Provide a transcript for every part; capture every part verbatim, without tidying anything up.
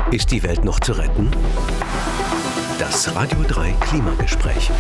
Ist die Welt noch zu retten? Das Radio drei Klimagespräch.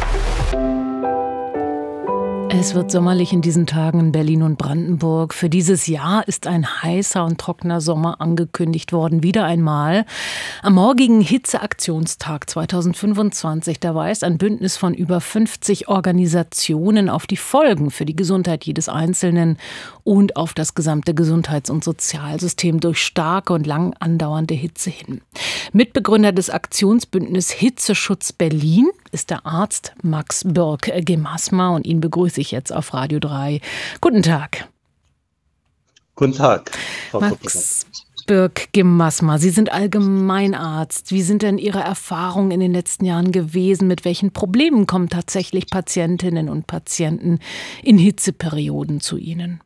Es wird sommerlich in diesen Tagen in Berlin und Brandenburg. Für dieses Jahr ist ein heißer und trockener Sommer angekündigt worden. Wieder einmal. Am morgigen Hitzeaktionstag zweitausendfünfundzwanzig, da weist ein Bündnis von über fünfzig Organisationen auf die Folgen für die Gesundheit jedes Einzelnen und auf das gesamte Gesundheits- und Sozialsystem durch starke und lang andauernde Hitze hin. Mitbegründer des Aktionsbündnisses Hitzeschutz Berlin ist der Arzt Max Birk-Gemasma und ihn begrüße ich jetzt auf Radio drei. Guten Tag. Guten Tag, Frau Max Birk-Gemasma, Sie sind Allgemeinarzt. Wie sind denn Ihre Erfahrungen in den letzten Jahren gewesen? Mit welchen Problemen kommen tatsächlich Patientinnen und Patienten in Hitzeperioden zu Ihnen?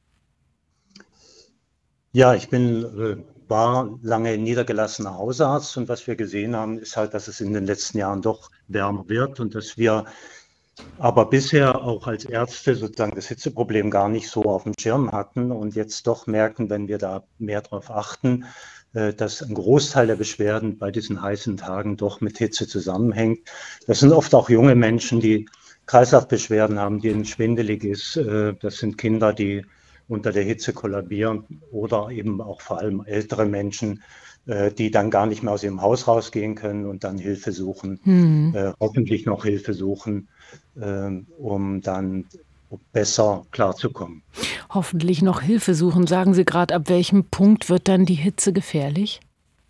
Ja, ich bin, äh, war lange niedergelassener Hausarzt und was wir gesehen haben, ist halt, dass es in den letzten Jahren doch wärmer wird und dass wir aber bisher auch als Ärzte sozusagen das Hitzeproblem gar nicht so auf dem Schirm hatten und jetzt doch merken, wenn wir da mehr drauf achten, äh, dass ein Großteil der Beschwerden bei diesen heißen Tagen doch mit Hitze zusammenhängt. Das sind oft auch junge Menschen, die Kreislaufbeschwerden haben, denen schwindelig ist. Äh, das sind Kinder, die unter der Hitze kollabieren oder eben auch vor allem ältere Menschen, äh, die dann gar nicht mehr aus ihrem Haus rausgehen können und dann Hilfe suchen, Hm. äh, hoffentlich noch Hilfe suchen, äh, um dann besser klarzukommen. Hoffentlich noch Hilfe suchen. Sagen Sie gerade, ab welchem Punkt wird dann die Hitze gefährlich?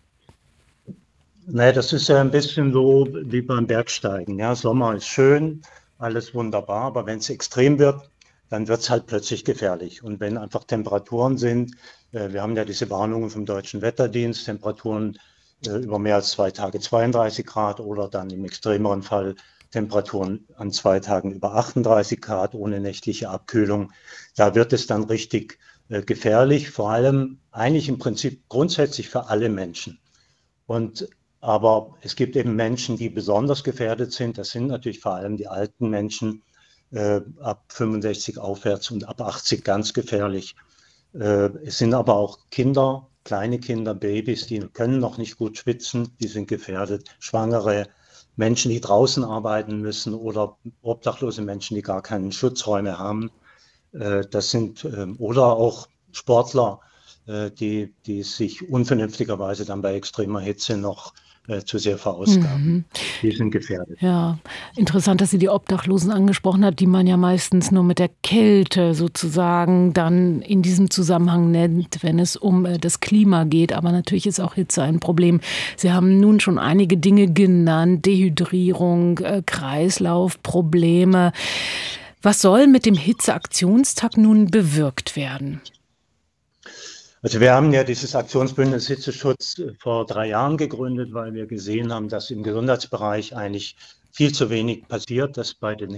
Naja, das ist ja ein bisschen so wie beim Bergsteigen. Ja, Sommer ist schön, alles wunderbar, aber wenn es extrem wird, dann wird es halt plötzlich gefährlich. Und wenn einfach Temperaturen sind, äh, wir haben ja diese Warnungen vom Deutschen Wetterdienst, Temperaturen äh, über mehr als zwei Tage zweiunddreißig Grad oder dann im extremeren Fall Temperaturen an zwei Tagen über achtunddreißig Grad ohne nächtliche Abkühlung, da wird es dann richtig äh, gefährlich, vor allem eigentlich im Prinzip grundsätzlich für alle Menschen. Und aber es gibt eben Menschen, die besonders gefährdet sind. Das sind natürlich vor allem die alten Menschen, äh, ab fünfundsechzig aufwärts und ab achtzig ganz gefährlich. Äh, es sind aber auch Kinder, kleine Kinder, Babys, die können noch nicht gut schwitzen, die sind gefährdet. Schwangere, Menschen, die draußen arbeiten müssen oder obdachlose Menschen, die gar keine Schutzräume haben. Äh, das sind äh, oder auch Sportler, äh, die, die sich unvernünftigerweise dann bei extremer Hitze noch äh, zu sehr verausgaben. Mhm. Die sind gefährdet. Ja, interessant, dass Sie die Obdachlosen angesprochen hat, die man ja meistens nur mit der Kälte sozusagen dann in diesem Zusammenhang nennt, wenn es um äh, das Klima geht. Aber natürlich ist auch Hitze ein Problem. Sie haben nun schon einige Dinge genannt, Dehydrierung, äh, Kreislaufprobleme. Was soll mit dem Hitzeaktionstag nun bewirkt werden? Also wir haben ja dieses Aktionsbündnis Hitzeschutz vor drei Jahren gegründet, weil wir gesehen haben, dass im Gesundheitsbereich eigentlich viel zu wenig passiert, dass bei den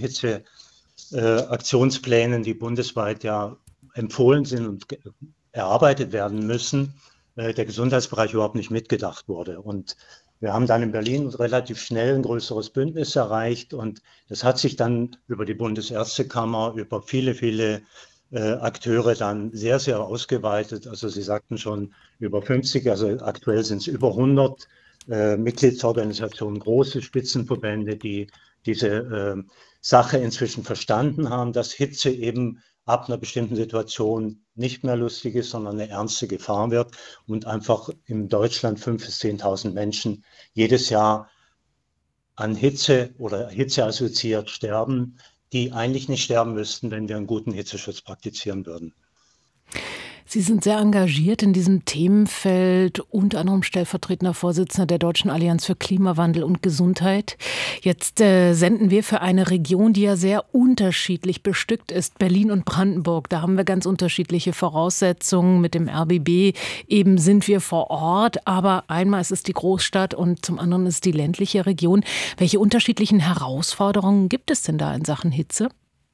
Hitzeaktionsplänen, die bundesweit ja empfohlen sind und erarbeitet werden müssen, der Gesundheitsbereich überhaupt nicht mitgedacht wurde. Und wir haben dann in Berlin relativ schnell ein größeres Bündnis erreicht und das hat sich dann über die Bundesärztekammer, über viele, viele Äh, Akteure dann sehr, sehr ausgeweitet. Also Sie sagten schon über fünfzig, also aktuell sind es über hundert äh, Mitgliedsorganisationen, große Spitzenverbände, die diese äh, Sache inzwischen verstanden haben, dass Hitze eben ab einer bestimmten Situation nicht mehr lustig ist, sondern eine ernste Gefahr wird und einfach in Deutschland fünftausend bis zehntausend Menschen jedes Jahr an Hitze oder Hitze assoziiert sterben, die eigentlich nicht sterben müssten, wenn wir einen guten Hitzeschutz praktizieren würden. Sie sind sehr engagiert in diesem Themenfeld, unter anderem stellvertretender Vorsitzender der Deutschen Allianz für Klimawandel und Gesundheit. Jetzt äh, senden wir für eine Region, die ja sehr unterschiedlich bestückt ist, Berlin und Brandenburg. Da haben wir ganz unterschiedliche Voraussetzungen mit dem R B B. Eben sind wir vor Ort, aber einmal ist es die Großstadt und zum anderen ist es die ländliche Region. Welche unterschiedlichen Herausforderungen gibt es denn da in Sachen Hitze?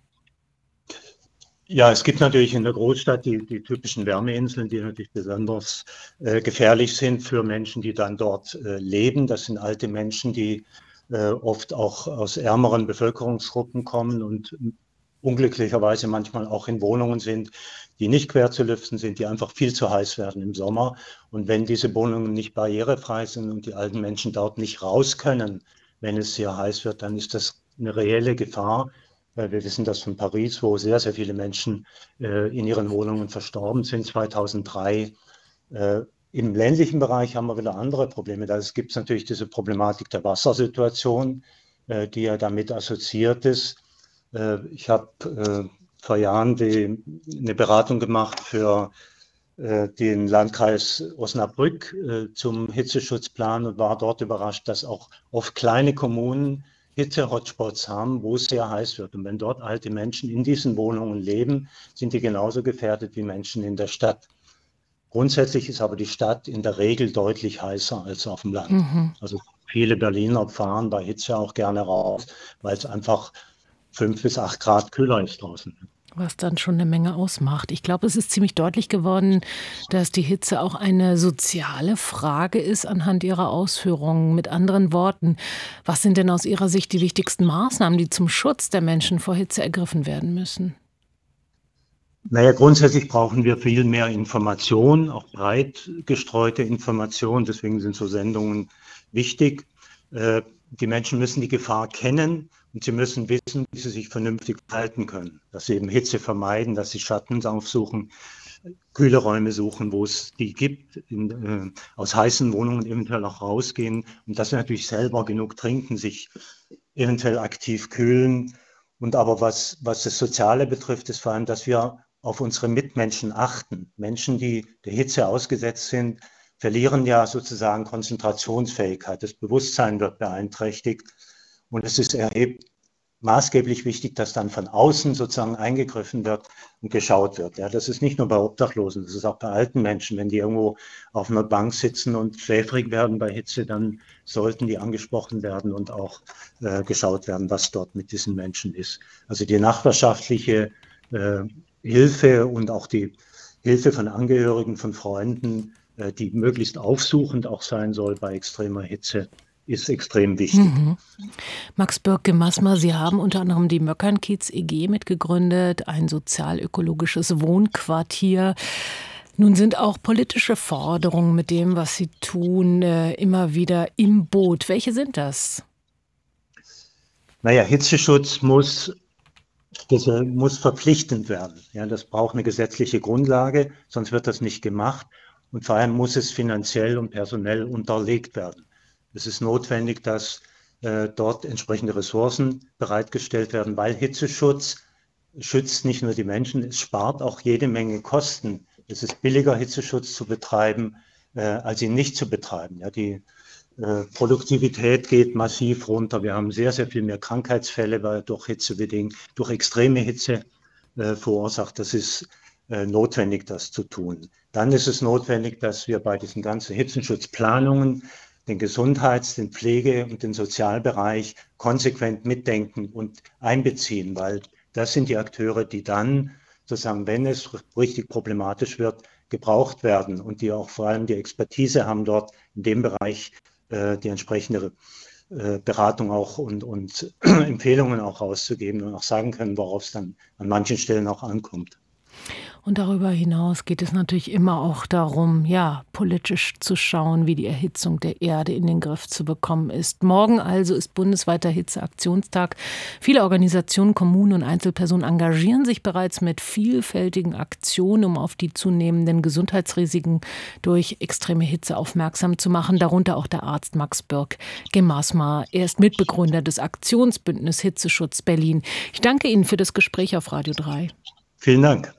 Ja, es gibt natürlich in der Großstadt die, die typischen Wärmeinseln, die natürlich besonders äh, gefährlich sind für Menschen, die dann dort äh, leben. Das sind alte Menschen, die äh, oft auch aus ärmeren Bevölkerungsgruppen kommen und unglücklicherweise manchmal auch in Wohnungen sind, die nicht quer zu lüften sind, die einfach viel zu heiß werden im Sommer. Und wenn diese Wohnungen nicht barrierefrei sind und die alten Menschen dort nicht raus können, wenn es sehr heiß wird, dann ist das eine reelle Gefahr. Weil wir wissen das von Paris, wo sehr, sehr viele Menschen äh, in ihren Wohnungen verstorben sind, zweitausenddrei. Äh, Im ländlichen Bereich haben wir wieder andere Probleme. Da gibt es natürlich diese Problematik der Wassersituation, äh, die ja damit assoziiert ist. Äh, ich habe äh, vor Jahren die, eine Beratung gemacht für äh, den Landkreis Osnabrück äh, zum Hitzeschutzplan und war dort überrascht, dass auch oft kleine Kommunen Hitze-Hotspots haben, wo es sehr heiß wird. Und wenn dort alte Menschen in diesen Wohnungen leben, sind die genauso gefährdet wie Menschen in der Stadt. Grundsätzlich ist aber die Stadt in der Regel deutlich heißer als auf dem Land. Mhm. Also viele Berliner fahren bei Hitze auch gerne raus, weil es einfach fünf bis acht Grad kühler ist draußen. Was dann schon eine Menge ausmacht. Ich glaube, es ist ziemlich deutlich geworden, dass die Hitze auch eine soziale Frage ist anhand Ihrer Ausführungen. Mit anderen Worten, was sind denn aus Ihrer Sicht die wichtigsten Maßnahmen, die zum Schutz der Menschen vor Hitze ergriffen werden müssen? Naja, grundsätzlich brauchen wir viel mehr Information, auch breit gestreute Information. Deswegen sind so Sendungen wichtig. Äh, Die Menschen müssen die Gefahr kennen und sie müssen wissen, wie sie sich vernünftig verhalten können. Dass sie eben Hitze vermeiden, dass sie Schatten aufsuchen, kühle Räume suchen, wo es die gibt, in, äh, aus heißen Wohnungen eventuell auch rausgehen und dass sie natürlich selber genug trinken, sich eventuell aktiv kühlen. Und aber was, was das Soziale betrifft, ist vor allem, dass wir auf unsere Mitmenschen achten. Menschen, die der Hitze ausgesetzt sind, verlieren ja sozusagen Konzentrationsfähigkeit. Das Bewusstsein wird beeinträchtigt. Und es ist erheb maßgeblich wichtig, dass dann von außen sozusagen eingegriffen wird und geschaut wird. Ja, das ist nicht nur bei Obdachlosen, das ist auch bei alten Menschen. Wenn die irgendwo auf einer Bank sitzen und schläfrig werden bei Hitze, dann sollten die angesprochen werden und auch äh, geschaut werden, was dort mit diesen Menschen ist. Also die nachbarschaftliche äh, Hilfe und auch die Hilfe von Angehörigen, von Freunden, äh, die möglichst aufsuchend auch sein soll bei extremer Hitze, ist extrem wichtig. Mhm. Max Bürg-Gemasmer, Sie haben unter anderem die Möckernkiez E G mitgegründet, ein sozial-ökologisches Wohnquartier. Nun sind auch politische Forderungen mit dem, was Sie tun, äh, immer wieder im Boot. Welche sind das? Naja, Hitzeschutz muss, das äh, muss verpflichtend werden. Ja, das braucht eine gesetzliche Grundlage, sonst wird das nicht gemacht. Und vor allem muss es finanziell und personell unterlegt werden. Es ist notwendig, dass äh, dort entsprechende Ressourcen bereitgestellt werden, weil Hitzeschutz schützt nicht nur die Menschen, es spart auch jede Menge Kosten. Es ist billiger, Hitzeschutz zu betreiben, äh, als ihn nicht zu betreiben. Ja, die äh, Produktivität geht massiv runter. Wir haben sehr, sehr viel mehr Krankheitsfälle, weil durch Hitze bedingt, durch extreme Hitze äh, verursacht. Das ist äh, notwendig, das zu tun. Dann ist es notwendig, dass wir bei diesen ganzen Hitzenschutzplanungen den Gesundheits-, den Pflege- und den Sozialbereich konsequent mitdenken und einbeziehen, weil das sind die Akteure, die dann sozusagen, wenn es richtig problematisch wird, gebraucht werden und die auch vor allem die Expertise haben, dort in dem Bereich äh, die entsprechende äh, Beratung auch und, und Empfehlungen auch rauszugeben und auch sagen können, worauf es dann an manchen Stellen auch ankommt. Und darüber hinaus geht es natürlich immer auch darum, ja, politisch zu schauen, wie die Erhitzung der Erde in den Griff zu bekommen ist. Morgen also ist bundesweiter Hitzeaktionstag. Viele Organisationen, Kommunen und Einzelpersonen engagieren sich bereits mit vielfältigen Aktionen, um auf die zunehmenden Gesundheitsrisiken durch extreme Hitze aufmerksam zu machen. Darunter auch der Arzt Max Bürg-Gemasmer. Er ist Mitbegründer des Aktionsbündnis Hitzeschutz Berlin. Ich danke Ihnen für das Gespräch auf Radio drei. Vielen Dank.